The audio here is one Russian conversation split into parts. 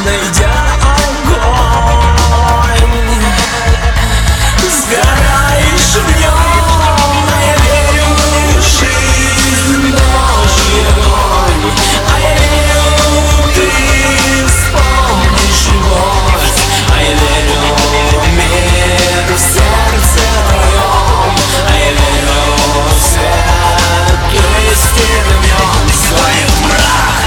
найдя огонь, сгораешь в нем. Я верю в жизнь Божью, а я верю, ты вспомнишь любовь, а я верю в мир в сердце твоем, а я верю в свет истины в нем. Своим мрак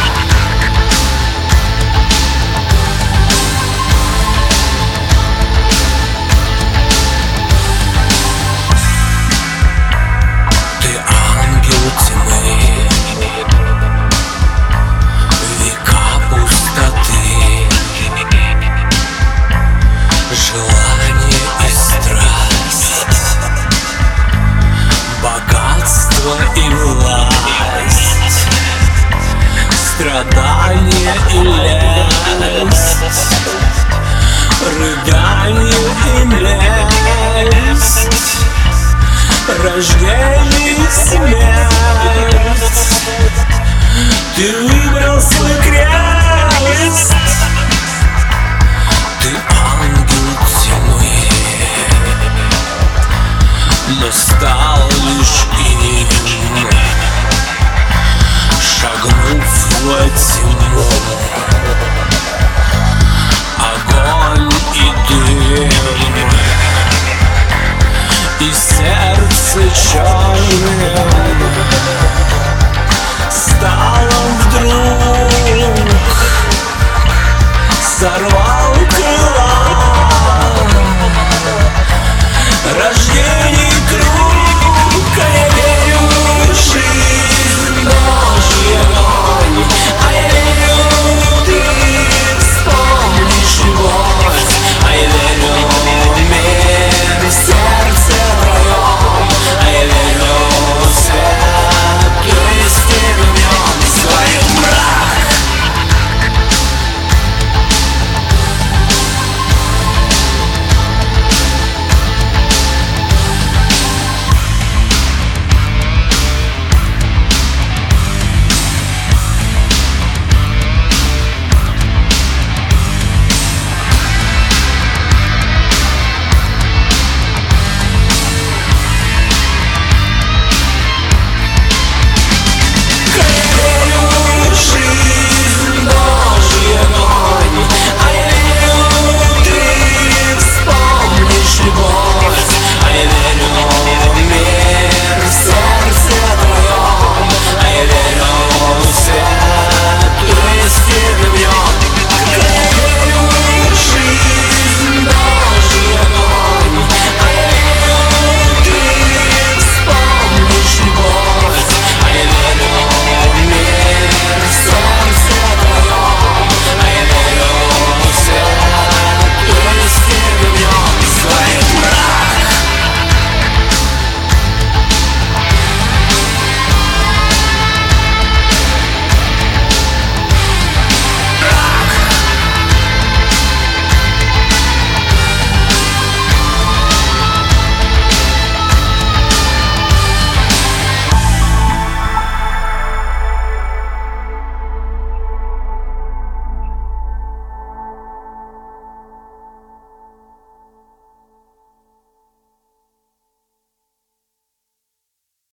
ты ангел тьмы, века пустоты, желание и страсть, богатство и власть, страдание и лесть, рыдание и месть, рождение и смерть. Ты выбрал свой крест, ты ангел тьмы, но стал лишь им, шагнув во тьму. Огонь и дым, и сердце черным стало вдруг сорвать.